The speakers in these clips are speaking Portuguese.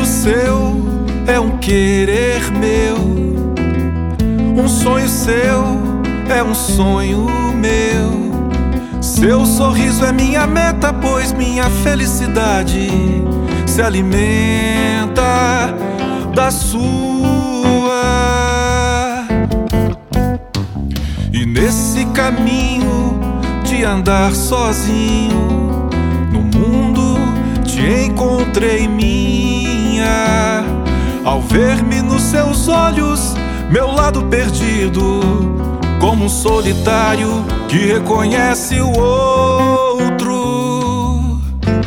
seu é um querer meu, um sonho seu é um sonho meu. Seu sorriso é minha meta, pois minha felicidade se alimenta da sua. E nesse caminho de andar sozinho no mundo, te encontrei minha. Ao ver-me nos seus olhos, meu lado perdido, como um solitário que reconhece o outro.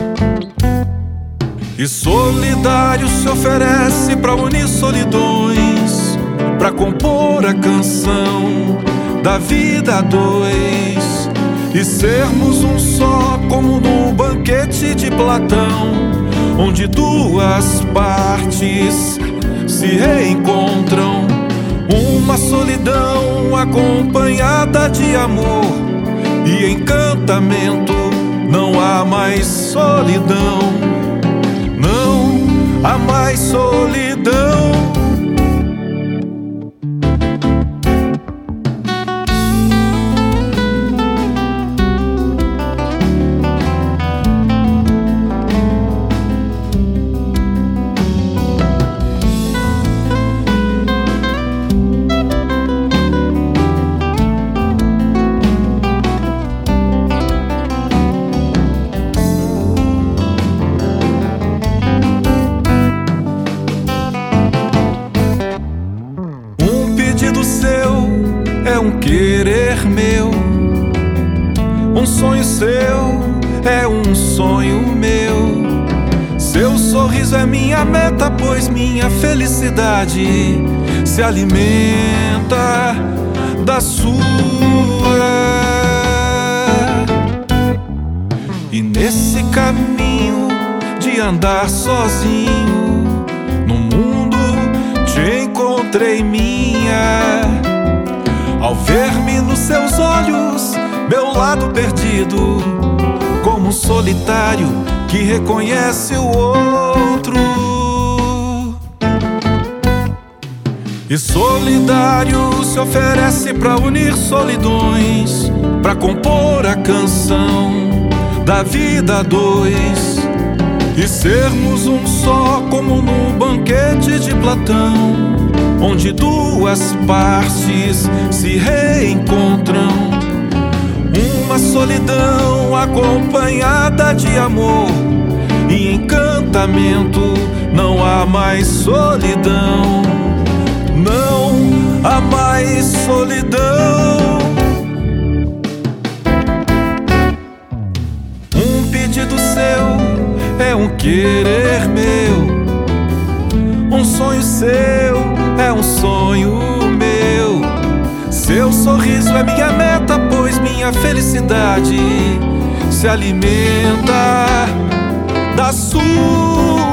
E solidário se oferece pra unir solidões, pra compor a canção da vida a dois, e sermos um só, como num banquete de Platão, onde duas partes se reencontram. Uma solidão acompanhada de amor e encantamento. Não há mais solidão, não há mais solidão. Seu é um querer meu, um sonho seu é um sonho meu. Seu sorriso é minha meta, pois minha felicidade se alimenta da sua. E nesse caminho de andar sozinho no mundo, te encontrei minha. Ao ver-me nos seus olhos, meu lado perdido, como um solitário que reconhece o outro. E solidário se oferece pra unir solidões, pra compor a canção da vida a dois, e sermos um só, como no banquete de Platão, onde duas partes se reencontram. Uma solidão acompanhada de amor e encantamento. Não há mais solidão, não há mais solidão. Um pedido seu é um querer meu, um sonho seu é um sonho meu. Seu sorriso é minha meta, pois minha felicidade se alimenta da sua.